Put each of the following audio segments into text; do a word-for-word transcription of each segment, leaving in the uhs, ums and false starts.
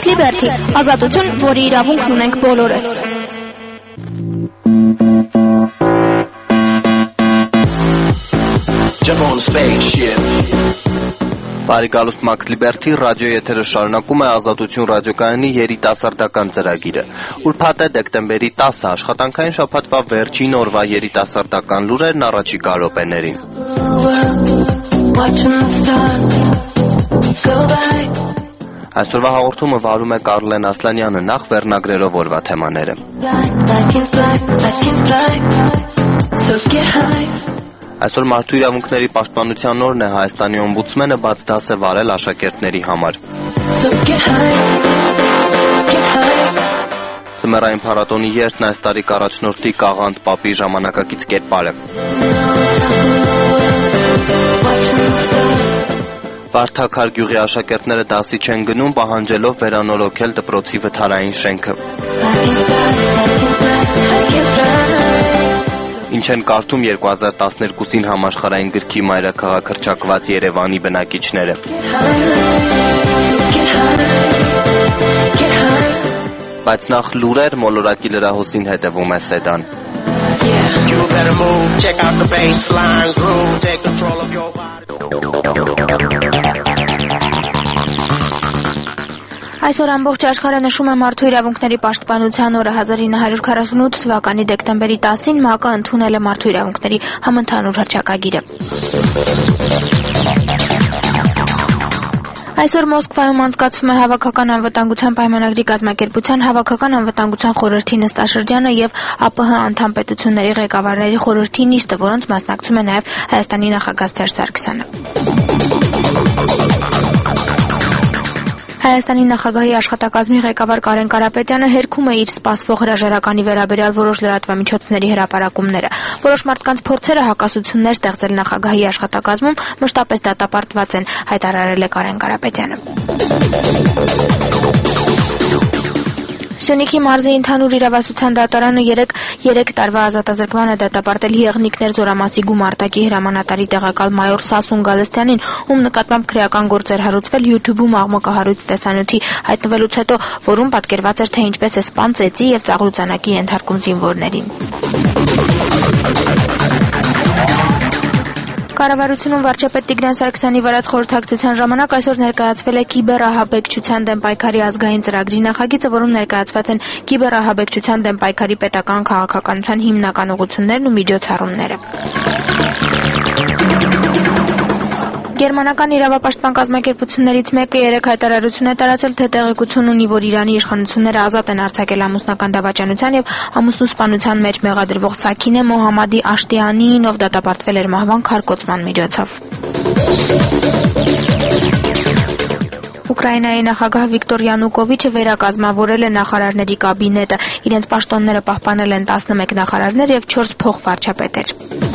Max Liberty, ազատություն, որի իրավունքն ունենք բոլորս։ Jump on the spaceship. Բարեկալուստ Max Liberty ռադիո եթերը շարունակում է Ազատություն ռադիոկայանի երիտասարդական ծրագիրը։ Ուրբաթ է դեկտեմբերի տասը, աշխատանքային շաբաթվա վերջին օրվա երիտասարդական լուրերն առաջիկա րոպեներին։ Այսօրվա հաղորդումը վարում է Կարլեն Ասլանյանը, նախ վերնագրերով օրվա թեմաները։ Այսօր Մարդու իրավունքների պաշտպանության օրն է, Հայաստանի օմբուդսմենը բաց դաս է վարել աշակերտների համար։ Ձմեռային փառատոնի երթն այս տարի կառաջնորդի Կաղանդ Պապի ժամանակակից կերպարը։ Վարդաքար գյուղի աշակերտները դասի չեն գնում, պահանջելով վերանորոգել դպրոցի վթարային շենքը։ Ինչ են կարդում երկու հազար տասներկուսին համաշխարհային գրքի մայրաքաղաք հռչակված Երևանի բնակիչները։ Բայց նախ լուրեր, մոլորակի լրահոսին հետևում է Սեդան։ Այսօր ամբողջ աշխարհը նշում է Մարդու իրավունքների պաշտպանության օրը։ հազար ինը հարյուր քառասունութ թվականի դեկտեմբերի տասին ՄԱԿ-ը ընդունել է Մարդու իրավունքների համընդհանուր հռչակագիրը։ Այսօր Մոսկվայում անցկացվում է Հավաքական անվտանգության պայմանագրի կազմակերպության Հավաքական անվտանգության խորհրդի նստաշրջանը եւ ԱՊՀ անդամ պետությունների ղեկավարների խորհրդի նիստը, որոնց մասնակցում է նաեւ Հայաստանի նախագահ Սերժ Սարգսյանը։ Հայաստանի նախագահի աշխատակազմի ղեկավար Կարեն Կարապետյանը հերքում է իր սպասվող հրաժարականի վերաբերյալ որոշ լրատվամիջոցների հրապարակումները։ Որոշ մարդկանց փորձերը հակասություններ ստեղծել նախագահի աշխատակազմում մշտապես դատապարտված են, հայտարարել է Կարեն Կարապետյանը։ Սյունիքի մարզի ընդհանուր իրավասության դատարանը երեք տարվա ազատազրկման է դատապարտել Եղնիկներ Զորամասի գումարտակի հրամանատարի տեղակալ մայոր Սասուն Գալստյանին, ում նկատմամբ քրեական գործեր հարուցվել YouTube-ում աղմկահարույց տեսանյութի հայտնվելուց հետո, որում պատկերված էր, թե ինչպես է սպան ծեծի եւ ծաղրուծանակի ենթարկում զինվորներին։ Կառավարությունում վարչապետ Տիգրան Սարգսյանի վարած խորհրդակցության ժամանակ այսօր ներկայացվել է կիբերահաբեկչության դեմ պայքարի ազգային ծրագրի նախագիծը, որում ներկայացված են կիբերահաբեկչության դեմ պայքարի պետական քաղաքականության հիմնական ուղղություններն ու միջոցառումները։ Գերմանական իրավապաշտպան կազմակերպություններից մեկը երեք հայտարարություն է տարածել, թե տեղեկություն ունի, որ Իրանի իշխանությունները ազատ են արձակել ամուսնական դավաճանության եւ ամուսնու սպանության մեջ մեղադրվող Սաքինե Մոհամմադի Աշտիանին, ով դատապարտվել էր մահվան քարկոծման միջոցով։ Ուկրաինայի նախագահ Վիկտոր Յանուկովիչը վերակազմավորել է նախարարների կաբինետը։ Իրենց պաշտոնները պահպանել են տասնմեկ նախարարներ եւ չորս փոխվարչապետեր։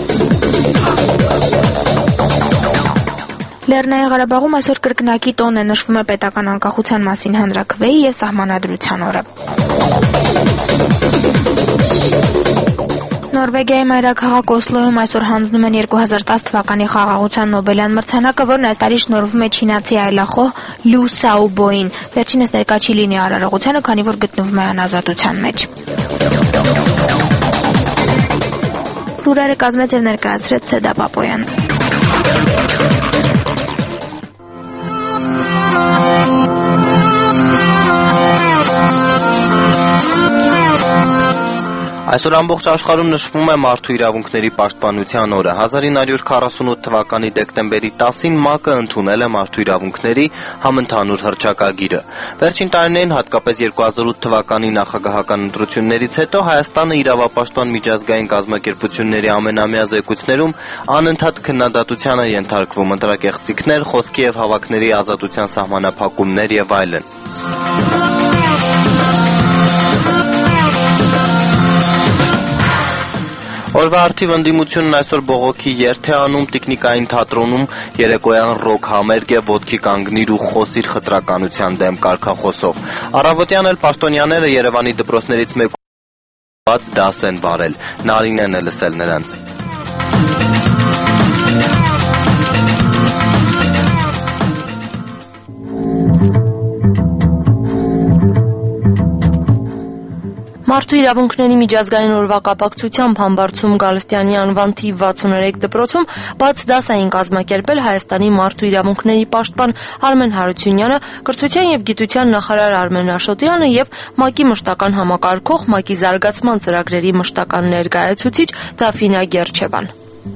Լեռնային Ղարաբաղում այսօր կրկնակի տոն է, նշվում է պետական անկախության մասին հանրաքվեի եւ սահմանադրության օրը։ Նորվեգիայի մայրաքաղաք Օսլոյում այսօր հանձնում են երկու հազար տասը թվականի խաղաղության Նոբելյան մրցանակը, որն այս տարի շնորհվում է չինացի այլախոհ Լու Սաուբոին։ Վերջինս ներկա չի լինի արարողությանը, քանի որ գտնվում է անազատության մեջ։ Լուրերը կազմեց եւ ներկայացրեց Սեդա Պապոյանը։ Այսօր ամբողջ աշխարհում նշվում է Մարդու իրավունքների պաշտպանության օրը։ հազար ինը հարյուր քառասունութ թվականի դեկտեմբերի տասին ՄԱԿ-ը ընդունել է Մարդու իրավունքների համընդհանուր հռչակագիրը։ Վերջին տարիներին, հատկապես երկու հազար ութ թվականի նախագահական ընտրություններից հետո, Հայաստանը իրավապաշտպան միջազգային կազմակերպությունների ամենամյա զեկույցներում անընդհատ քննադատության է ենթարկվում ընտրակեղծիքներ, խոսքի եւ հավաքների ազատության սահմանափակումներ եւ այլն։ Օրվա արդիվ ընդդիմությունն այսօր բողոքի երթ է անում Տիկնիկային թատրոնում երեկոյան ռոք համերգ է ոտքի կանգնիր ու խոսիր խտրականության դեմ կարգախոսով։ Առավոտյան էլ պաշտոնյաները Երևանի դպրոցներից մեկում բաց դաս են վարել։ Նարինեն է լսել նրանց։ Մարդու իրավունքների միջազգային օրվա կապակցությամբ Համբարձում Գալստյանի անվան թիվ վաթսուներեք դպրոցում բաց դաս էին կազմակերպել Հայաստանի մարդու իրավունքների պաշտպան Արմեն Հարությունյանը, կրթության և գիտության նախարար Արմեն Աշոտյանը և ՄԱԿ-ի մշտական համակարգող ՄԱԿ-ի զարգացման ծրագրերի մշտական ներկայացուցիչ Դաֆինա Գերչևան։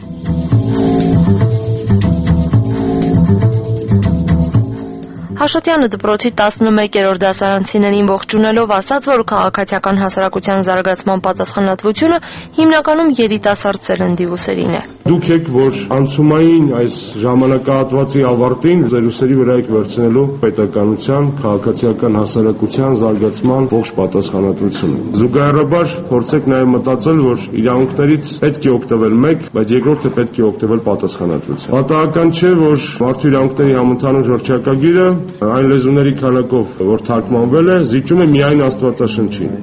Աշոտյանը դպրոցի տասնմեկերորդ դասարանցիներին ողջունելով ասաց, որ քաղաքացիական հասարակության զարգացման պատասխանատվությունը հիմնականում երիտասարդ սերնդի ուսերին է։ Դուք եք, որ անցումային այս ժամանակահատվածի ավարտին ձեր ուսերի վրա եք վերցնելու պետականության, քաղաքացիական հասարակության զարգացման ողջ պատասխանատվությունը։ Զուգահեռաբար փորձեք նաև մտածել, որ իրավունքներից պետք է օգտվել մեկ, բայց երկրորդը պետք է օգտվել պատասխանատվությամբ։ Պատահական չէ, որ մարդու իրավունքների համընդհանուր հռչակագիրը այն լեզուների քանակով, որ թարգմանվել է, զիջում է միայն Աստվածաշնչին։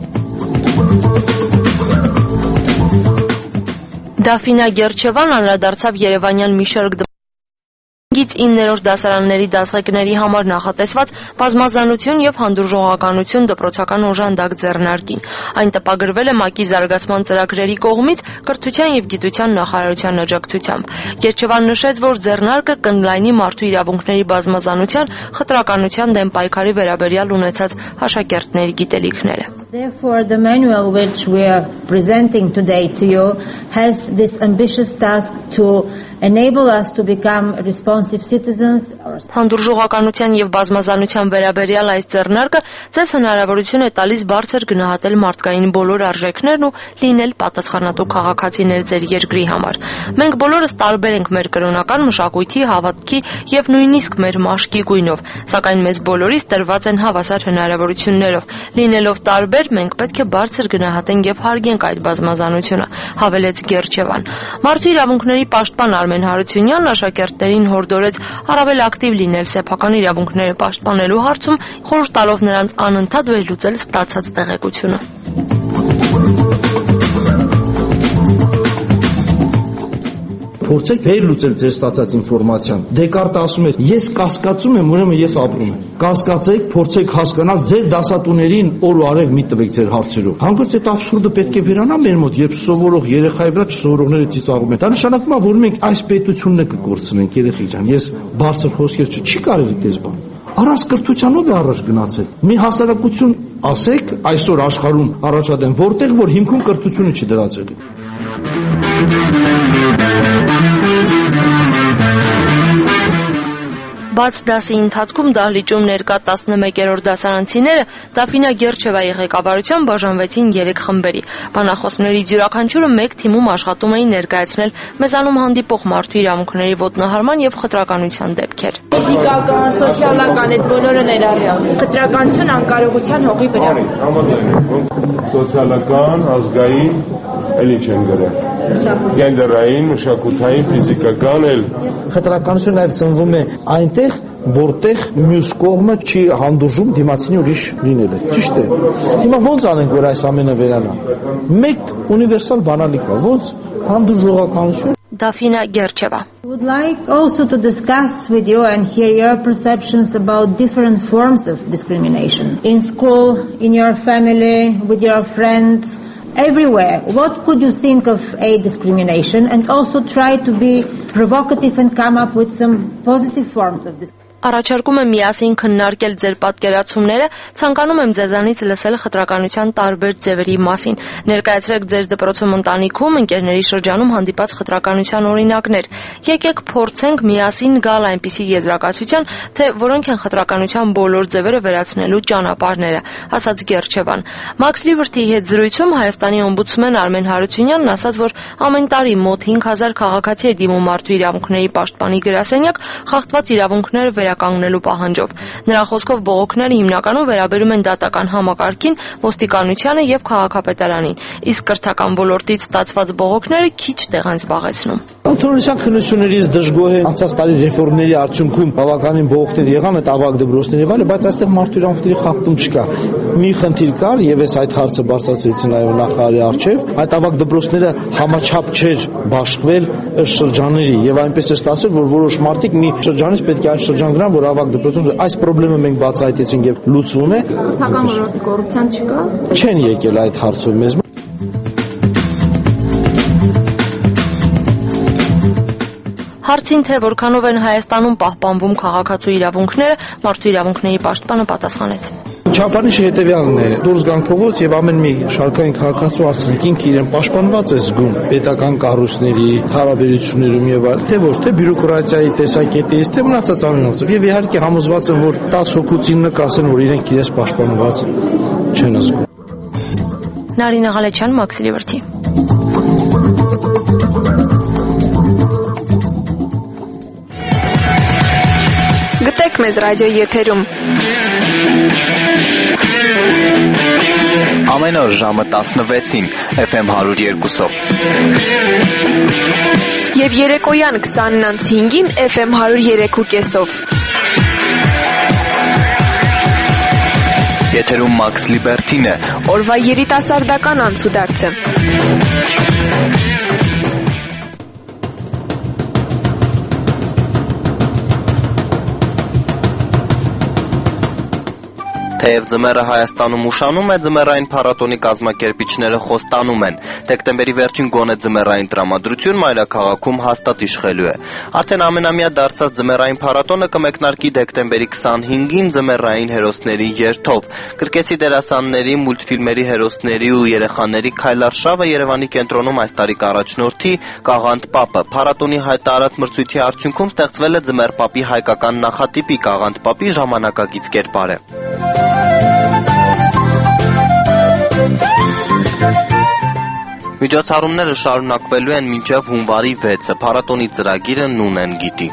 Դաֆինա Գերչևան անդրադարձավ երևանյան մի շարք դպրոցից իններորդ դասարանների դասղեկների համար նախատեսված բազմազանություն և հանդուրժողականություն դպրոցական օժանդակ ձեռնարկին։ Այն տպագրվել է ՄԱԿ-ի զարգացման ծրագրերի կողմից կրթության և գիտության նախարարության աջակցությամբ։ Գերչևան նշեց, որ ձեռնարկը կընդլայնի մարդու իրավունքների բազմազանության, խտրականության դեմ պայքարի վերաբերյալ ունեցած աշակերտների գիտելիքները։ Therefore, the manual which we are presenting today to you has this ambitious task to enable us to become responsive citizens. Հանդուրժողականության և բազմազանության վերաբերյալ այս ձեռնարկը ձեզ հնարավորություն է տալիս բարձր գնահատել մարդկային բոլոր արժեքներն ու լինել պատասխանատու քաղաքացիներ ձեր երկրի համար։ Մենք բոլորս տարբեր ենք մեր կրոնական, մշակույթի, հավատքի և նույնիսկ մեր մաշկի գույնով, սակայն մեզ բոլորիս տրված են հավասար հնարավորություններով։ Լինելով տարբեր, մենք պետք է բարձր գնահատենք և հարգենք այդ բազմազանությունը, հավելեց Գերչևան։ Մարդու իրավունքների պաշտպան Արմեն Հարությունյանն աշակերտներին հորդորեց առավել ակտիվ լինել սեփական իրավունքները պաշտպանելու հարցում, խորհուրդ տալով նրանց անընդհատ վերլուծել ստացած տեղեկությունը։ Փորձեք վերլուծել ձեր ստացած ինֆորմացիան։ Դեկարտը ասում էր, ես կասկածում եմ, ուրեմն ես ապրում եմ։ Կասկածեք, փորձեք հասկանալ ձեր դասատուներին օր ու արև մի տվեք ձեր հարցերով։ Հանկարծ այդ աբսուրդը պետք է վերանա մեր մոտ, երբ սովորող երեխայի վրա չսովորողները ծիծաղում են։ Դա նշանակում է, որ մենք այս պետությունն է կկորցնենք, երեխի ջան։ Ես բարձր խոսքեր չի կարելի դες բան։ Առանց կրթությանով է առաջ գնացել։ Մի հասարակություն ասեք այսօր աշխարհում առաջադեմ, որտեղ որ հիմքում կրթությունը չդրածել է։ Բաց դասի ընթացքում դահլիճում ներկա տասնմեկերորդ դասարանցիները Դաֆինա Գերչևայի ղեկավարությամբ բաժանվեցին երեք խմբերի։ Բանախոսներից յուրաքանչյուրը մեկ թիմում աշխատում էին ներկայացնել մեզանում հանդիպող մարդու իրավունքների ոտնահարման և խտրականության դեպքեր։ Ֆիզիկական, սոցիալական այդ բոլորը ներառյալ։ Խտրականություն անկարողության հողի վրա։ Սոցիալական, ազգային, էլ ինչ են գրել։ Գենդերային, մշակութային, ֆիզիկական էլ։ Խտրականությունը նաև ծնվում է այնտեղ, որտեղ մյուս կողմը չի հանդուրժում դիմացինի ուրիշ լինելը։ Ճիշտ է։ Հիմա ո՞նց անենք, որ այս ամենը վերանա։ Մեկ ունիվերսալ բանալի կա, ո՞նց հանդուրժողականություն։ Դաֆինա Գերչևա. I would like also to discuss with you and hear your perceptions about different forms of discrimination. In school, in your family, with your friends, everywhere. What could you think of a discrimination, and also try to be provocative and come up with some positive forms of discrimination. Առաջարկում եմ միասին քննարկել ձեր պատկերացումները, ցանկանում եմ ձեզանից լսել խտրականության տարբեր ձևերի մասին։ Ներկայացրեք ձեր դպրոցում, ընտանիքում, ընկերների շրջանում հանդիպած խտրականության օրինակներ։ Եկեք փորձենք միասին գալ այնպիսի եզրակացության, թե որոնք են խտրականության բոլոր ձևերը վերացնելու ճանապարհները, ասաց Գերչևան։ Max Liberty-ի հետ զրույցում Հայաստանի օմբուդսմեն Արմեն Հարությունյանն ասաց, որ ամեն տարի մոտ հինգ հազար քաղաքացի է դիմում մարդու իրավունքների պաշտպանի գրասենյակ խախտված իրավունքները վերականգնելու պահանջով։ Նրա խոսքով բողոքները հիմնականում վերաբերում են դատական համակարգին, ոստիկանությանը եւ քաղաքապետարանին, իսկ կրթական ոլորտից ստացված բողոքները քիչ տեղ են զբաղեցնում։ Ընդհանրության քննություններից դժգոհ է անցած տարի ռեֆորմների արդյունքում բավականին բողոքներ եղան այդ ավագ դպրոցների վրա, բայց այստեղ մարդու իրավունքների խախտում չկա։ Մի խնդիր կար եւ ես այդ հարցը բարձրացրեցի նաեւ նախարարի առջեւ, այդ ավագ դպրոցները համաչափ չէր բաշխվել ըստ շրջանների եւ այնպես է ստացվել, որ որոշ մարդիկ մի շրջանից պետք է այլ շրջան դրան, որ ավագ դպրոցում այս խնդրը մենք բացահայտեցինք եւ լուծվում է։ Թական ոլորտի կոռուպցիան չկա։ Չեն եկել այդ հարցով մեզ։ Հարցին, թե որքանով են Հայաստանում պահպանվում քաղաքացու իրավունքները, մարդու իրավունքների պաշտպանը պատասխանեց. Չափանիշը հետևյալն է. դուրս գանք փողոց եւ ամեն մի շարքային քաղաքացու ասենք ինքը իրեն պաշտպանված է զգում պետական կառույցների հարաբերություններում եւ այլ, թե ոչ թե բյուրոկրատիայի տեսակետից, թե մնացած ամենով։ Եվ իհարկե համոզված եմ, որ տասը հոգուց ինը կասեն, որ իրենք իրենց պաշտպանված չեն զգում։ Նարինե Ղալեչյան, Մաքսի Լիվրթի։ Գտեք մեզ ռադիոյի եթերում։ Ամեն օր ժամը տասնվեցին Էֆ Էմ հարյուր երկուսով։ Եվ երեկոյան քսանն անց հինգին Էֆ Էմ հարյուր երեք ու կեսով։ Եթերում Մաքս Լիբերթին է։ Օրվա երիտասարդական անցուդարձը։ Թեև ձմեռը Հայաստանում ուշանում է, ձմեռային փառատոնի կազմակերպիչները խոստանում են. դեկտեմբերի վերջին գոնե ձմեռային տրամադրություն մայրաքաղաքում հաստատ իշխելու է։ Արդեն ամենամյա դարձած ձմեռային փառատոնը կմեկնարկի դեկտեմբերի քսանհինգին ձմեռային հերոսների երթով։ Կրկեսի դերասանների, մուլտֆիլմերի հերոսների ու երեխաների քայլարշավը Երևանի կենտրոնում այս տարի կառաջնորդի Կաղանդ Պապը։ Փառատոնի հայտարարած մրցույթի արդյունքում ստեղծվել է ձմեռ պապի հայկական նախատիպի Կաղանդ Պապի ժամանակակից կերպարը։ Միջոցառումները շարունակվելու են մինչև հունվարի վեցը։ Փառատոնի ծրագիրը Նունեն գիտի։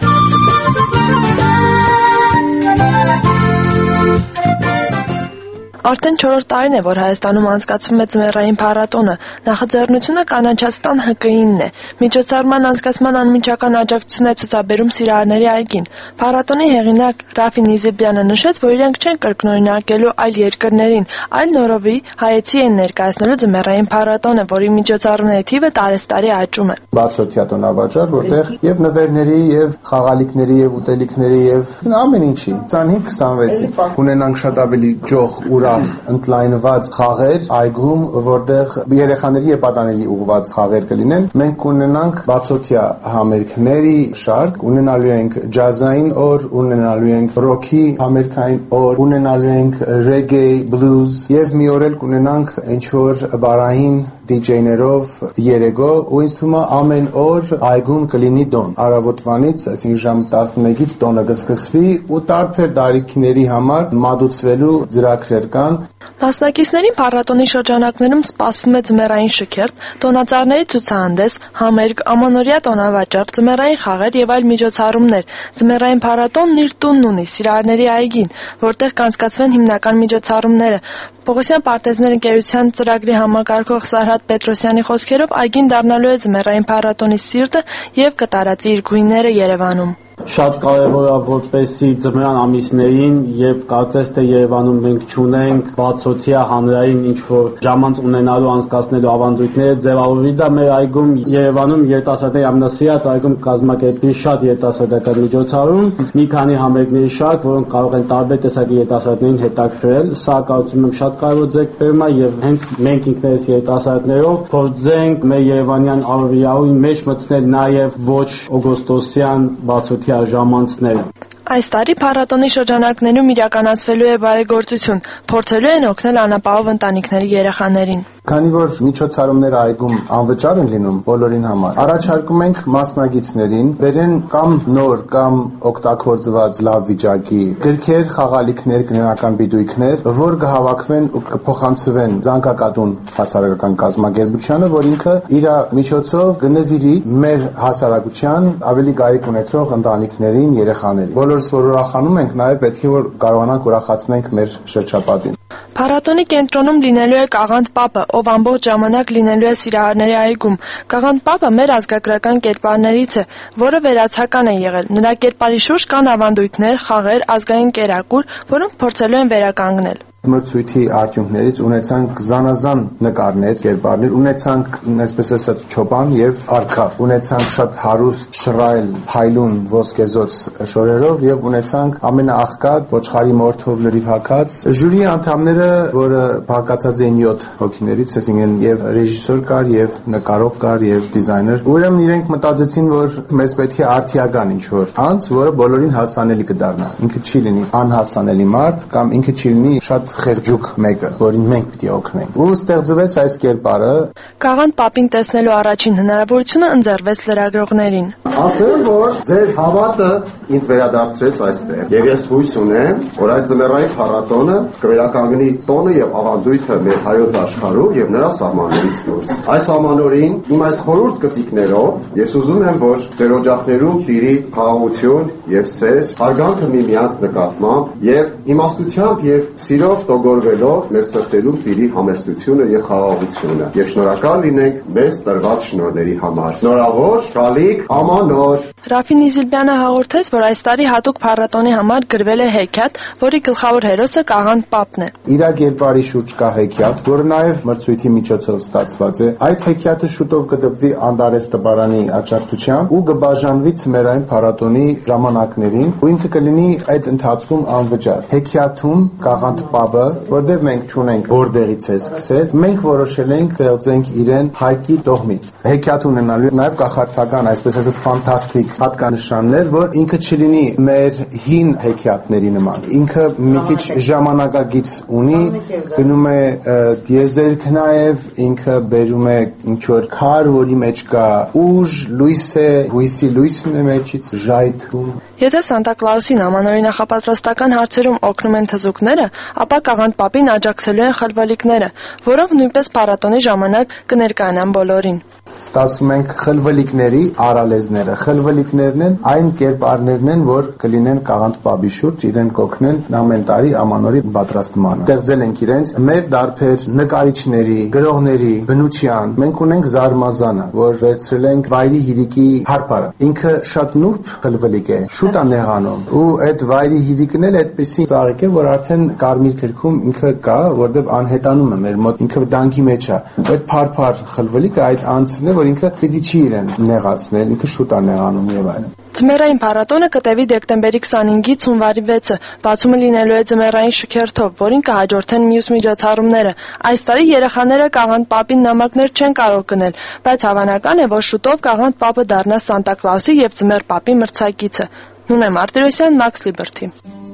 Արդեն չորրորդ տարին է, որ Հայաստանում անցկացվում է ձմեռային փառատոնը։ Նախաձեռնությունը կանաչաստան Հ Կ I-նն է։ Միջոցառման անցկացման անմիջական աջակցություն է ցուցաբերում Սիրահարների այգին։ Փառատոնի հեղինակ Ռաֆին Իզիբյանը նշեց, որ իրենք չեն կրկնօրինակելու այլ երկրներին, այլ նորովի հայեցի են ներկայացնելու ձմեռային փառատոնը, որի միջոցառումների թիվը տարեստարի աճում է։ Բացօթյա տոնավաճառ, որտեղ եւ նվերների, եւ խաղալիքների, եւ ուտելիքների, եւ ամեն ինչի քսանհինգ քսանվեցի ունենանք շատ ավելի ջող ուրա ընդլայնված խաղեր այգում, որտեղ երեխաների եւ պատանելի ուղղված խաղեր կլինեն։ Մենք կունենանք բացօթյա համերգների շարք, ունենալու ենք ջազային օր, ունենալու ենք ռոքի համերգային օր, ունենալու ենք ռեգեյ, բլուզ եւ մի օր էլ կունենանք ինչ որ բարային դիջեյներով երեգո, ու ինձ թվում է ամեն օր այգում կլինի տոն։ Առավոտվանից, այսինքն ժամը տասնմեկից տոնը կսկսվի ու տարբեր տարիքների համար մատուցվելու ծրագրեր կան։ Մասնակիցներին փառատոնի շրջանակներում սպասվում է ձմեռային շքերթ, տոնածառների ցուցահանդես, համերգ, ամանորյա տոնավաճառ, ձմեռային խաղեր եւ այլ միջոցառումներ։ Ձմեռային փառատոնն իր տունն ունի Սիրահարների այգին, որտեղ կանցկացվեն հիմնական միջոցառումները։ Պողոսյան պարտեզներ ընկերության ծրագրի համակարգող Սարհատ Պետրոսյանի խոսքերով այգին դառնալու է ձմեռային փառատոնի սիրտը եւ կտարածի իր գույները Երևանում։ Շատ կարևոր է, որպեսզի ձմռան ամիսներին եւ կարծես թե Երևանում մենք չունենք բացօթյա հանրային ինչ-որ ժամանց ունենալու անցկացնելու ավանդույթները ձևավորվի դա մեր այգում Երևանում երիտասարդների ամենասիրած այգում կազմակերպի շատ երիտասարդական միջոցառում, մի քանի համերգների շարք, որոնք կարող են տարբեր տեսակի երիտասարդներին հետաքրքրել։ Սա կարծում եմ շատ կարևոր ձեռքբերում է եւ հենց մենք ինքներս երիտասարդներով փորձենք մեր երևանյան ավիաուին մեջ մտցնել նաեւ ոչ օգոստոսյան բացօթյա ժամանցներ։ Այս տարի փառատոնի շրջանակներում իրականացվելու է բարեգործություն, փորձելու են օգնել անապահով ընտանիքների երեխաներին։ Քանի որ միջոցառումները այգում անվճար են լինում բոլորին համար, առաջարկում ենք մասնագետներին բերեն կամ նոր կամ օգտագործված լավ վիճակի գրքեր, խաղալիքներ, կրոնական բիդույքներ, որ կհավաքվեն ու կփոխանցվեն ցանկակատուն հասարակական կազմակերպությանը, որ ինքը իր միջոցով կնվիրի մեր հասարակության ավելի գայք ունեցող ընտանիքներին, երեխաներին։ Բոլորս որ ուրախանում ենք, նաև պետք է որ կարողանանք ուրախացնենք մեր շրջապատին։ Փառատոնի կենտրոնում լինելու է Կաղանդ Պապը, ով ամբողջ ժամանակ լինելու է Սիրահարների այգում։ Կաղանդ Պապը մեր ազգագրական կերպարներից է, որը վերացական է եղել։ Նրա կերպարի շուրջ կան ավանդույթներ, խաղեր, ազգային կերակուր, որոնք փորձելու են վերականգնել։ Մրցույթի արդյունքներից ունեցանք զանազան նկարներ, կերպարներ, ունեցանք այսպես ասած չոպան եւ արքա, ունեցանք շատ հարուստ շռայլ փայլուն ոսկեզոծ շորերով եւ ունեցանք ամենաաղքատ ոչխարի մորթով լրիվ հագած ժյուրիի անդամները, որը բաղկացած էին յոթ հոգիներից, այսինքն եւ ռեժիսոր կար եւ նկարող կար եւ դիզայներ։ Ուրեմն իրենք մտածեցին, որ մեզ պետք է արդիական ինչ որ անց, որը բոլորին հասանելի կդառնա։ Ինքը չի լինի անհասանելի մարդ կամ ինքը չի լինի շատ խեղճուկ մեկը, որին մենք պիտի օգնենք։ Ու ստեղծվեց այս կերպարը։ Կաղանդ Պապին տեսնելու առաջին հնարավորությունը ընձեռվեց լրագրողներին։ Ասեմ, որ ձեր հավատը ինձ վերադարձրեց այստեղ։ Եվ ես հույս ունեմ, որ այս ձմեռային փառատոնը կվերականգնի տոնը եւ ավանդույթը մեր հայոց աշխարհում եւ նրա սահմաններից դուրս։ Այս ամանորին իմ այս խորհուրդ կծիկներով ես ուզում եմ, որ ձեր օջախներում տիրի խաղաղություն եւ սեր, հարգանքը միմյանց նկատմամբ եւ իմաստությամբ եւ սիրով տոգորվելով մեր սրտերում տիրի համեստությունը եւ խաղաղությունը։ Եվ շնորհակալ լինենք մեզ տրված շնորհների համար։ Շնորհավոր, շալիկ, ամանոր։ Ռաֆին Իզիլբյանը հաղորդեց, որ այս տարի հատուկ փառատոնի համար գրվել է հեքիաթ, որի գլխավոր հերոսը Կաղանդ Պապն է։ Իրա կերպարի շուրջ կա հեքիաթ, որը նաեւ մրցույթի միջոցով ստացված է։ Այդ հեքիաթը շուտով կդպվի Անդարես տպարանի աջակցությամբ ու կբաժանվի ցմերային փառատոնի ժամանակներին, ու ինքը կլինի այդ ընթացքում անվճար։ Հեքիաթում Կաղանդ Պապը, որտեղ մենք չունենք որտեղից է սկսել, մենք որոշել ենք ստեղծենք իրեն հայկի տոհմից։ Հեքիաթ ունենալու նաեւ կախարդական, այսպես ասած ֆանտաստիկ հատկանշաններ, որ ինքը չլինի մեր հին հեքիաթների նման։ Ինքը մի քիչ ժամանակագից ունի, գնում է դիեզերք նաեւ, ինքը բերում է ինչ որ քար, որի մեջ կա ուժ, լույս է, հույսի լույսն է մեջից ժայթքում։ Եթե Սանտա Կլաուսին ամանորի նախապատրաստական հարցերում օգնում են թզուկները, ապա Կաղանդ Պապին աջակցելու են խլվելիքները, որոնք նույնպես փառատոնի ժամանակ կներկայանան բոլորին։ Ստացում ենք խլվելիքների արալեզները։ Խլվելիքներն են այն կերպարներն են, որ կլինեն Կաղանդ Պապի շուրջ, իրեն կօգնեն ամեն տարի ամանորի պատրաստմանը։ Ստեղծել ենք իրենց մեր դարբեր նկարիչների, գրողների, բնության։ Մենք ունենք զարմազանը, որ վերցրել ենք վայրի հիրիկի հարբարը։ Ինքը շատ նուրբ խլվելիք է, շուտ է նեղանում։ Ու այդ վայրի հիրիկն էլ այդպեսի ծաղիկ է, որ արդեն կարմիր քրքում ինքը կա, որտեղ անհետանում է մեր մոտ, ինքը վտանգի մեջ է։ Այդ փարփար խլվելիքը այդ անց որ ինքը պիտի չի իրեն նեղացնել, ինքը շուտ է նեղանում եւ այլն։ Ձմեռային փառատոնը կտևի դեկտեմբերի քսանհինգից հունվարի վեցը, բացումը լինելու է ձմեռային շքերթով, որին կհաջորդեն մյուս միջոցառումները։ Այս տարի երեխաները Կաղանդ Պապին նամակներ չեն կարող գնել, բայց հավանական է, որ շուտով Կաղանդ Պապը դառնա Սանտա Կլաուսի եւ Ձմեռ Պապի մրցակիցը։ Նունե Մարտիրոսյան, Մաքս Լիբերթի։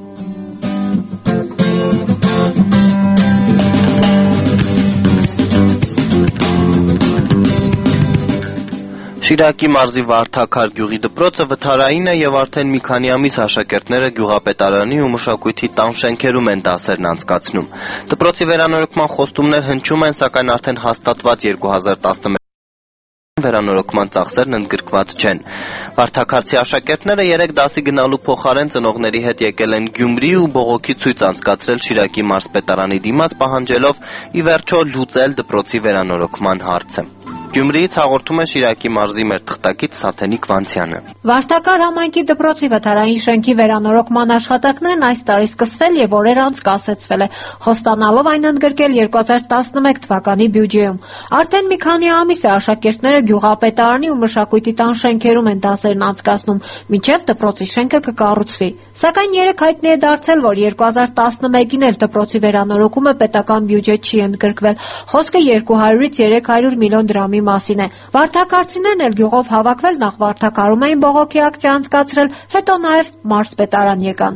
Շիրակի մարզի Վարդաքար գյուղի դպրոցը վթարային է եւ արդեն մի քանի ամիս աշակերտները գյուղապետարանի ու մշակույթի տան շենքերում են դասերն անցկացնում։ Դպրոցի վերանորոգման խոստումներ հնչում են, սակայն արդեն հաստատված երկու հազար տասնմեկ վերանորոգման ծախսերն ընդգրկված չեն։ Վարդաքարցի աշակերտները երեք դասի գնալու փոխարեն ծնողների հետ եկել են Գյումրի ու բողոքի ցույց անցկացրել Շիրակի մարզպետարանի դիմաց, պահանջելով ի վերջո լուծել դպրոցի վերանորոգման հարցը։ Գյումրիից հաղորդում է Շիրակի մարզի մեր թղթակից Սաթենիկ Վանցյանը։ Վարդաքար համայնքի դպրոցի վթարային շենքի վերանորոգման աշխատանքներն այս տարի սկսվել եւ օրեր անց կասեցվել է, խոստանալով այն ընդգրկել երկու հազար տասնմեկ թվականի բյուջեում։ Արդեն մի քանի ամիս է աշակերտները գյուղապետարանի ու մշակույթի տան շենքերում են դասերն անցկացնում, մինչեւ դպրոցի շենքը կկառուցվի։ Սակայն երեք հայտնի է դարձել, որ երկու հազար տասնմեկին էլ դպրոցի վերանորոգումը պետական բյուջե չի ընդգրկվել։ Խոսքը երկու հարյուրից երեք հարյուր միլիոն դրամի մասին է։ Վարդաքարցիներն էլ գյուղով հավաքվել նախ Վարդաքարում էին բողոքի ակցիա անցկացրել, հետո նաև մարզպետարան եկան։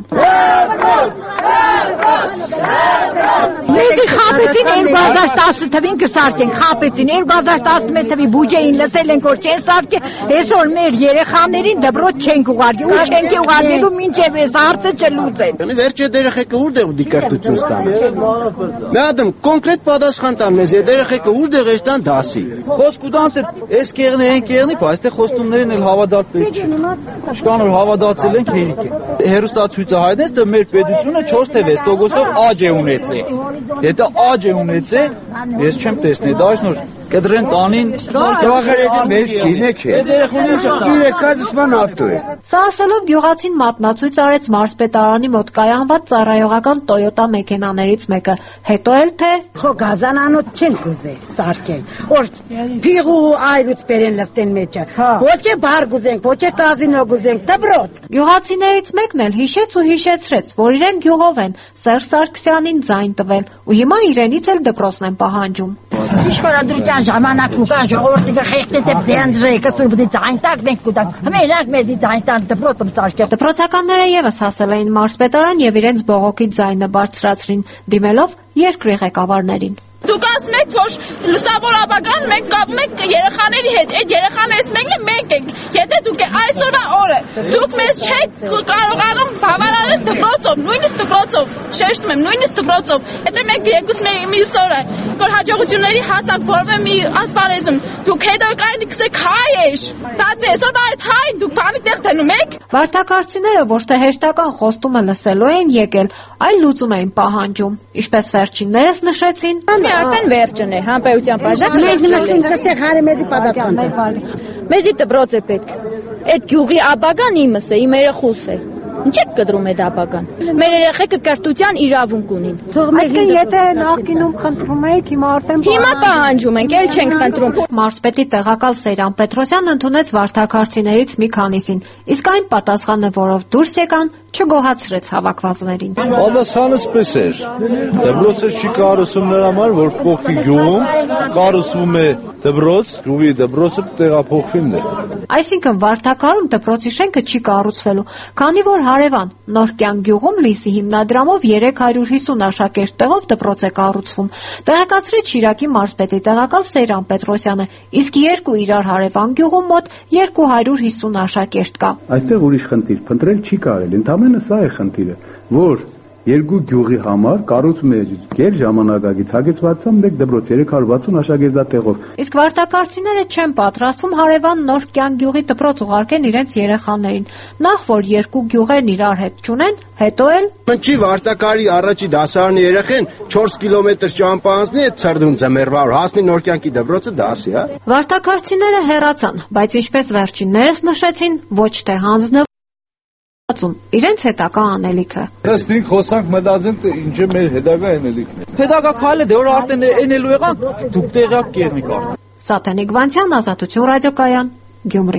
Մենք խապեցին երկու հազար տասը թվին կսարքենք, խապեցին երկու հազար տասնմեկ թվի բյուջեին լսել ենք որ չեն սարքի, այսօր մեր երեխաներին դպրոց չենք ուղարկի, ու չենք ուղարկելու մինչև այս հարցը չլուծեն։ Վերջը երեխեքը ուր դե դիկարտություն ստանում։ Մադամ կոնկրետ պատասխան տամ մեզ, երեխեքը ուր դե գեստան դասի։ Խոսք ուտանց այս կեղնի այն կեղնի, բայց այստեղ խոստումներին էլ հավատալ պետք չէ։ Շքան որ հավատացել ենք հերիք է։ Հերոստացույցը հայտնեց, թե մեր պետությունը չորս թե վեց տոկոսով աճ է ունեցել։ Եթե աճ է ունեցել, ես չեմ տեսնել, դա այսօր կդրեն տանին։ Տղաները մեզ գինեք է։ Իրեկածման ավտո է։ Սա ասելով գյուղացին մատնացույց արեց մարզպետարանի մոտ կայանված ծառայողական Toyota մեքենաներից մեկը։ Հետո էլ թե Խո գազանանոց չեն կուզել սարքել։ Որ փիղու այրուց բերեն լստեն մեջը։ Ոչ է բար գուզենք, ոչ է կազինո գուզենք, դբրոց։ Գյուղացիներից մեկն էլ հիշեց ու հիշեցրեց, որ իրեն գյուղով են Սերժ Սարգսյանին ձայն տվել ու հիմա իրենից էլ դպրոցն են պահանջում։ Իշխորադրության ժամանակում կան ժողովրդի գխեղտե դեպ դենդրե կսուրբդի ձայն տակ մենք կուտակ։ Հմերակ մեզի ձայն տակ դպրոցում սարքել։ Դպրոցականները եւս հասել էին մարզպետարան եւ իրենց բողոքի ձայնը բարձրացրին, դիմելով երկրի ղեկավարներին։ Դուք ասում եք, որ լուսավոր ապագան մենք կապում ենք երեխաների հետ, այդ երեխաներից մեկը մենք ենք, եթե դուք այսօրվա օրը, դուք մեզ չեք կարողանում բավարարել դպրոցով, նույնիսկ դպրոցով, շեշտում եմ, նույնիսկ դպրոցով, եթե մենք եկուս մյուս օրը, որ հաջողությունների հասանք որևէ մի ասպարեզում, դուք հետո կային կսեք հայ էշ, բացի այսօրվա այդ հայն դուք բանի տեղ դնում եք։ Վարդակարցիները ոչ թե հերթական խոստումը լսելու էին եկել, այլ լուծում էին պահանջում, ինչպես վերջիններս նշեցին։ Արդեն վերջն է, համբերության բաժակը մեզի դպրոց է պետք։ Այդ գյուղի ապագան իմս է, իմ երեխուս է։ Ինչ եք կտրում այդ ապագան։ Մեր երեխեքը կրթության իրավունք ունին։ Այսինքն եթե նախկինում խնդրում եք, հիմա արդեն Հիմա պահանջում ենք, էլ չենք խնդրում։ Մարզպետի տեղակալ Սեյրան Պետրոսյանն ընդունեց վարդակարցիներից մի քանիսին, իսկ այն պատասխանը, որով դուրս եկան, չգոհացրեց հավաքվածներին։ Պատասխանը սպես էր։ Դպրոցը չի կառուցում նրա համար, որ փոխվի գյուղում, կառուցվում է դպրոց, գյուղի դպրոցը տեղափոխվին է։ Այսինքն վարդակարում դպրոցի շենքը չի կառուցվելու, քանի որ հարևան Նորկյան գյուղում Լիսի հիմնադրամով երեք հարյուր հիսուն աշակերտ տեղով դպրոց է կառուցվում։ Տեղեկացրեց Շիրակի մարզպետի տեղակալ Սեյրան Պետրոսյանը, իսկ երկու իրար հարևան գյուղում մոտ երկու հարյուր հիսուն աշակերտ կա։ Այստեղ ուրիշ խնդիր, փնտրել չի կարելի, ընդամենը սա է խնդիրը, որ երկու գյուղի համար կառուցում է գեր ժամանակակից հագեցվածությամբ մեկ դպրոց երեք հարյուր վաթսուն աշակերտատեղով։ Իսկ վարդակարցիները չեն պատրաստվում հարևան Նորկյան գյուղի դպրոց ուղարկեն իրենց երեխաներին, նախ որ երկու գյուղերն իրար հետ չունեն, հետո էլ Մնչի վարտակարի առաջի դասարանի երեխեն չորս կիլոմետր ճամփա անցնի այդ ցրդուն ձմեռվա որ հասնի Նորկյանքի դպրոցը դասի, հա։ Վարդակարցիները հեռացան, բայց ինչպես վերջիններս նշեցին, ոչ թե հանձնը իրենց հետագա անելիքը։ Նստինք խոսանք մտածենք ինչ է մեր հետագա անելիքն է։ Հետագա քայլը դե որ արդեն ենելու եղան, դուք տեղյակ եղնիք արդեն։ Սաթենիկ Վանցյան, Ազատություն ռադիոկայան, Գյումրի։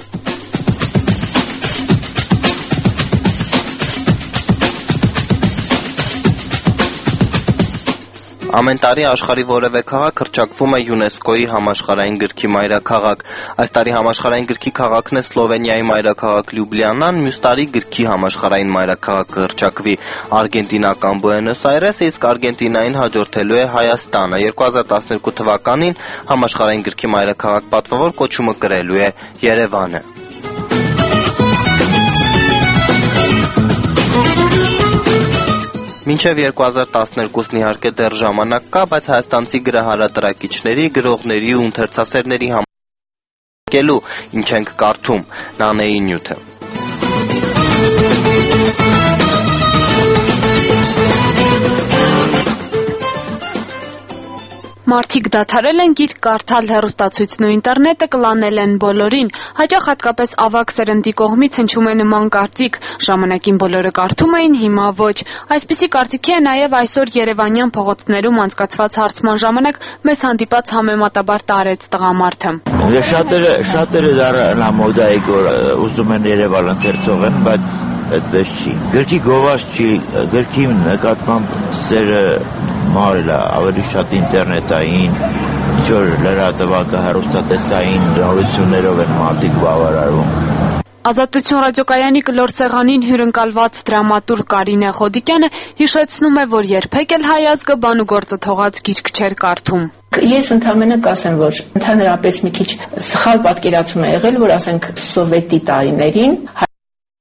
Ամեն տարի աշխարհի որևէ քաղաք հռչակվում է ՅՈՒՆԵՍԿՕ-ի համաշխարհային գրքի մայրաքաղաք։ Այս տարի համաշխարհային գրքի քաղաքն է Սլովենիայի մայրաքաղաք Լյուբլիանան, մյուս տարի գրքի համաշխարհային մայրաքաղաքը հռչակվի արգենտինական Բուենոս Այրեսը, իսկ Արգենտինային հաջորդելու է Հայաստանը։ երկու հազար տասներկու թվականին համաշխարհային գրքի մայրաքաղաք պատվավոր կոչումը կրելու է Երևանը։ Մինչև երկու հազար տասներկուսն իհարկե դեռ ժամանակ կա, բայց հայաստանցի գրահարատարակիչների, գրողների ու ընթերցասերների համար ինչ ենք կարդում, Նանեի նյութը։ Մարդիկ դադարել են գիրք կարդալ, հեռուստացույցն ու ինտերնետը կլանել են բոլորին։ Հաճախ հատկապես ավագ սերնդի կողմից հնչում է նման կարծիք. ժամանակին բոլորը կարդում էին, հիմա ոչ։ Այսպիսի կարծիքի է նաև այսօր Երևանյան փողոցներում անցկացված հարցման ժամանակ մեզ հանդիպած համեմատաբար տարեց տղամարդը։ Շատերը շատերը դառնա մոդայիկ որ ուզում են Երևան ընթերցողեն, բայց այդպես չի։ Գրքի գովազ չի, գրքի նկատմամբ սերը մարել է, ավելի շատ ինտերնետային, ինչ-որ լրատվակը հեռուստատեսային նորություններով են մարդիկ բավարարվում։ Ազատություն ռադիոկայանի կլոր սեղանին հյուրընկալված դրամատուրգ Կարինե Խոդիկյանը հիշեցնում է, որ երբեք էլ հայ ազգը բան ու գործը թողած գիրք չէր կարդում։ Ես ընդհանրապես կասեմ, որ ընդհանրապես մի քիչ սխալ պատկերացում է եղել, որ ասենք սովետի տարիներին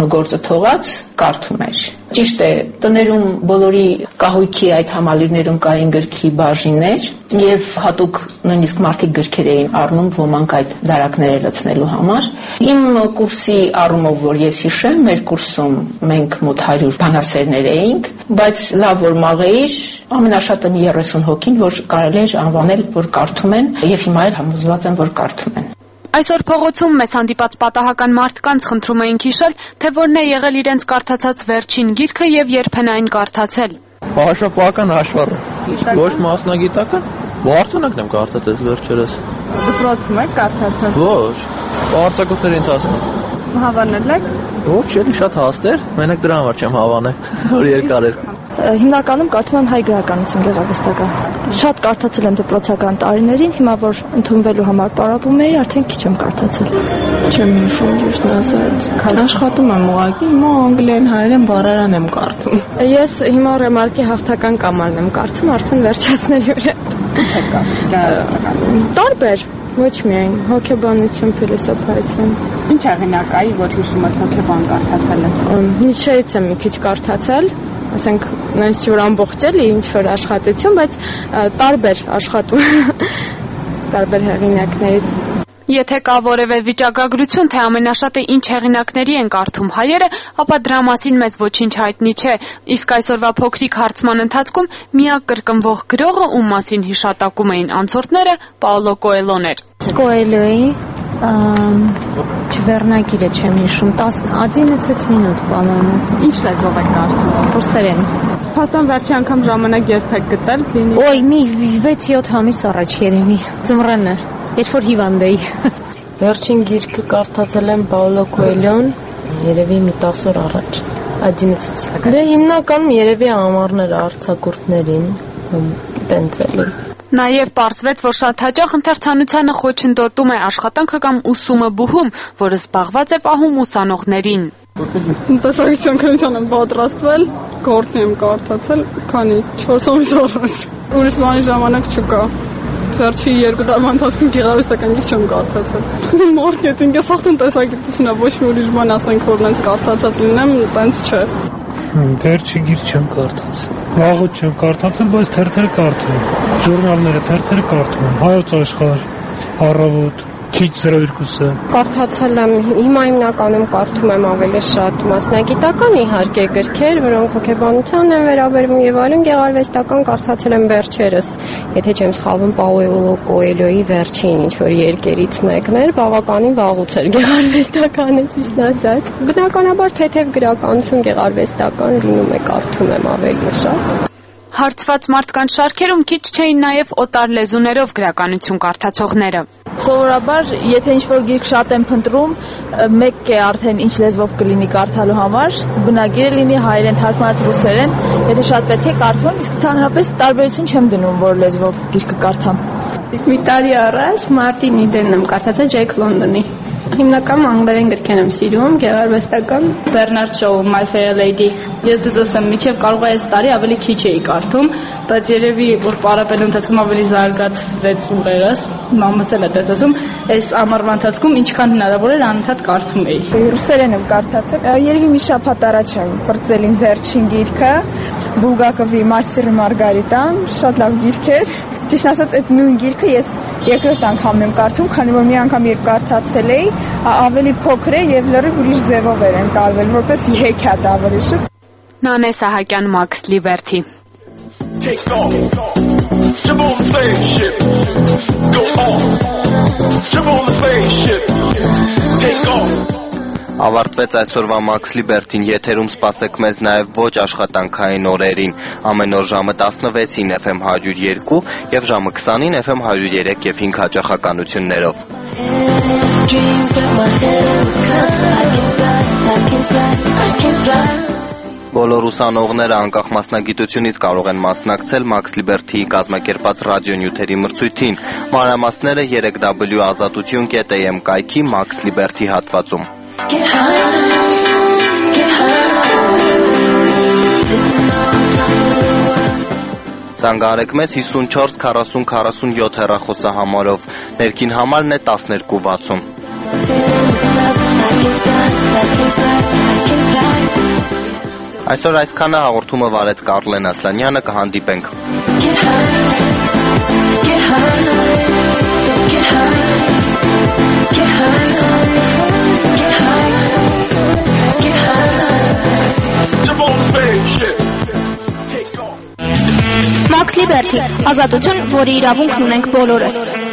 Գործը թողած կարդում էր։ Ճիշտ է, տներում բոլորի կահույքի այդ համալիրներում կային գրքի բաժիններ եւ հատուկ նույնիսկ մարդիկ գրքեր էին առնում ոմանք այդ դարակները լցնելու համար։ Իմ կուրսի առումով, որ ես հիշեմ, մեր կուրսում մենք մոտ հարյուր բանասերներ էինք, բայց լավ որ մաղեիր, ամենաշատը մի երեսուն հոգին, որ կարելի էր անվանել, որ կարդում են եւ հիմա էլ համոզված եմ, որ կարդում են։ Այսօր փողոցում մեզ հանդիպած պատահական մարդկանց խնդրում էինք հիշել, թե որն է եղել իրենց կարդացած վերջին գիրքը եւ երբ են այն կարդացել։ Հաշվապահական հաշվառը։ Ոչ մասնագիտական։ Վարդանակն եմ կարդացել վերջերս։ Դպրոցում եք կարդացել։ Ոչ։ Արձակուրդների ընթացքում։ Հավանել եք։ Ոչ, չէ, շատ հաստ էր։ Մենակ դրա համար չեմ հավանել, որ երկար էր։ Հիմնականում կարդում եմ հայ գրականություն գեղարվեստական։ Շատ կարդացել եմ դպրոցական տարիներին, հիմա որ ընդունվելու համար պարապում էի, արդեն քիչ եմ կարդացել։ Չեմ հիշում ճիշտն ասած։ Աշխատում եմ ուղղակի, հիմա անգլերեն, հայերեն բառարան եմ կարդում։ Ես հիմա ռեմարկի հաղթական կամարն եմ կարդում, արդեն վերջացնելու եմ։ Ինչ եք կարդում։ Տարբեր, ոչ միայն հոգեբանություն, փիլիսոփայություն։ Ինչ հեղինակայի, որ հիշում ես հոգեբան կարդացել ես։ Նիչեից եմ մի քիչ կարդացել, ասենք նույնիսկ որ ամբողջ էլի ինչ որ աշխատություն, բայց տարբեր աշխատում տարբեր հեղինակներից։ Եթե կա որևէ վիճակագրություն, թե ամենաշատը ինչ հեղինակների են կարդում հայերը, ապա դրա մասին մեզ ոչինչ հայտնի չէ։ Իսկ այսօրվա փոքրիկ հարցման ընթացքում միակ կրկնվող գրողը, ում մասին հիշատակում էին անցորդները, Պաուլո Կոելոն էր։ Կոելոյի չվերնագիրը չեմ հիշում, одиннадцать минут, по-моему։ Ինչ լեզվով եք կարդում։ Ռուսերեն։ Փաստորեն վերջի անգամ ժամանակ երբ եք գտել։ Ոյ, մի վեց-յոթ ամիս առաջ երևի, ձմռանը, երբ որ հիվանդ էի։ Վերջին գիրքը կարդացել եմ Պաուլո Կոելոն, երևի մի տասը օր առաջ։ одиннадцать։ Դե հիմնականում երևի ամառներ արձակուրդներին, տենց էլի։ Նաև պարզվեց, որ շատ հաճախ ընթերցանությանը խոչընդոտում է աշխատանքը կամ ուսումը բուհում, որը զբաղված է պահում ուսանողներին։ Տնտեսագիտության քննության եմ պատրաստվել, գործի եմ կարդացել, քանի չորս ամիս առաջ։ Ուրիշ բանի ժամանակ չկա։ Վերջի երկու տարվա ընթացքում գեղարվեստական գիրք չեմ կարդացել։ Մարքեթինգը սաղ տնտեսագիտություն է, ոչ մի ուրիշ բան ասենք, որ նենց կարդացած լինեմ, տենց չէ։ Վերջի գիրք չեմ կարդացել։ Վաղուց չեմ կարդացել, բայց թերթեր կարդում եմ։ Ժուրնալները թերթեր կարդում եմ։ Հայոց աշխարհ, Առավոտ, քիչ զրո երկուսը։ Կարդացել եմ, հիմա հիմնականում կարդում եմ ավելի շատ մասնագիտական իհարկե գրքեր, որոնք հոգեբանության են վերաբերվում եւ այլն, գեղարվեստական կարդացել եմ վերջերս, եթե չեմ սխալվում, Պաուլո Կոելոյի վերջին ինչ որ երկերից մեկն էր, բավականին վաղուց էր գեղարվեստականը, ճիշտ ասած։ Բնականաբար թեթև գրականություն գեղարվեստական լինում է, կարդում եմ ավելի շատ։ Հարցված մարդկանց շարքերում քիչ չէին նաև օտար լեզուներով գրականություն կարդացողները։ Սովորաբար, եթե ինչ-որ գիրք շատ եմ փնտրում, մեկ է արդեն ինչ լեզվով կլինի կարդալու համար, բնագիրը լինի հայերեն թարգմանած ռուսերեն, եթե շատ պետք է կարդում, իսկ ընդհանրապես տարբերություն չեմ դնում, որ լեզվով գիրքը կարդամ։ Մի տարի առաջ Մարտին Իդենն եմ կարդացել Ջեք Լոնդոնի։ Հիմնականում անգլերեն գրքեր եմ սիրում, գեղարվեստական Բեռնարդ Շոու, My Fair Lady։ Ես դες ասեմ, միջև կարող է այս տարի ավելի քիչ էի կարդում, բայց երևի որ պարապելու ընթացքում ավելի զարգացվեց ուղերս, մամաս էլ է դες ասում, այս ամառվա ընթացքում ինչքան հնարավոր էր անընդհատ կարդում էի։ Ռուսերեն եմ կարդացել, երևի մի շաբաթ առաջ եմ բրծել իմ վերջին գիրքը, Բուլգակովի Մաստեր ու Մարգարիտան, շատ լավ գիրք էր։ Ճիշտ ասած, այդ նույն գիրքը ես երկրորդ անգամն եմ կարդում, քանի որ մի անգամ երբ կարդացել էի, ավելի փոքր է եւ լրիվ ուրիշ ձևով էր ընկալվել, որպես հեքիաթ ավելի շուտ։ Նանե Սահակյան, Մաքս Լիբերթի։ Ավարտվեց այսօրվա Մաքս Լիբերթին, եթերում սպասեք մեզ նաև ոչ աշխատանքային օրերին, ամեն օր ժամը տասնվեցին Էֆ Էմ հարյուր երկու և ժամը քսանին Էֆ Էմ հարյուր երեք և հինգ հաճախականություններով։ Բոլոր ուսանողները անկախ մասնագիտությունից կարող են մասնակցել Մաքս Լիբերթիի կազմակերպած ռադիոնյութերի մրցույթին։ Մանրամասները երեք դաբլյու ազատություն կետ էյ էմ կայքի Մաքս Լիբերթի հատվածում։ Զանգահարեք մեզ հիսունչորս քառասուն քառասունյոթ հեռախոսահամարով, ներքին համարն է տասներկու վաթսուն։ Այսօր այսքանը հաղորդումը վարեց Կարլեն Ասլանյանը, կհանդիպենք։ Max Liberty, ազատություն, որի իրավունքն ունենք բոլորս։